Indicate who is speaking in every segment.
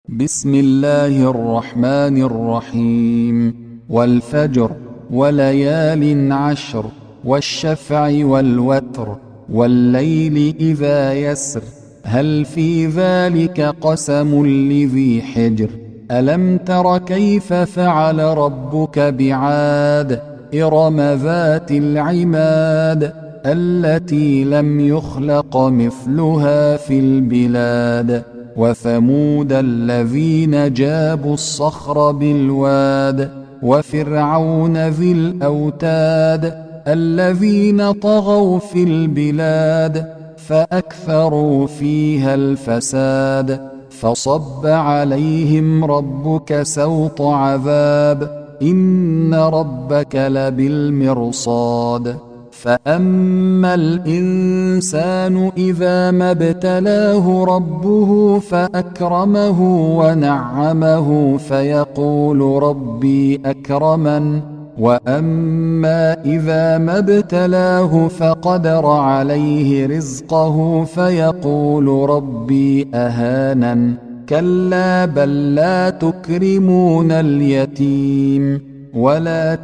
Speaker 1: بسم الله الرحمن الرحيم. والفجر وليال عشر والشفع والوتر والليل إذا يسر هل في ذلك قسم لذي حجر ألم تر كيف فعل ربك بعاد إرم ذات العماد التي لم يخلق مثلها في البلاد وثمود الذين جابوا الصخر بالواد وفرعون ذي الأوتاد الذين طغوا في البلاد فأكثروا فيها الفساد فصب عليهم ربك سوط عذاب إن ربك لبالمرصاد فأما الإنسان إذا ما ابتلاه ربه فأكرمه ونعمه فيقول ربي أكرمن وأما إذا ما ابتلاه فقدر عليه رزقه فيقول ربي أهانن كلا بل لا تكرمون اليتيم ولا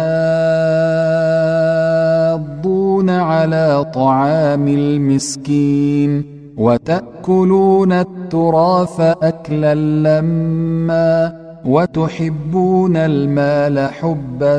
Speaker 1: تحاضون على طعام المسكين وتأكلون التراث أكلا لما وتحبون المال حبا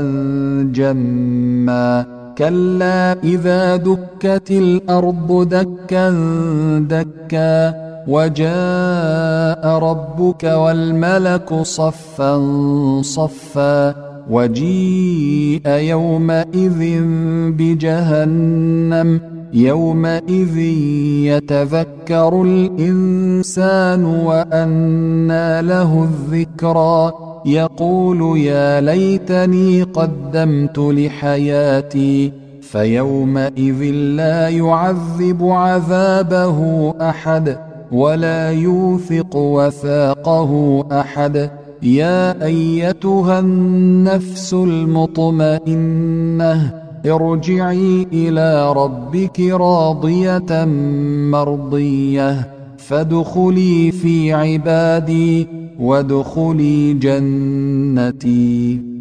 Speaker 1: جما كلا إذا دكت الأرض دكا دكا وجاء ربك والملك صفا صفا وجيء يومئذ بجهنم يومئذ يتذكر الإنسان وأنى له الذكرى يقول يا ليتني قدمت لحياتي فيومئذ لا يعذب عذابه أحد ولا يوثق وثاقه أحد يا أيتها النفس المطمئنة ارجعي إلى ربك راضية مرضية فادخلي في عبادي وادخلي جنتي.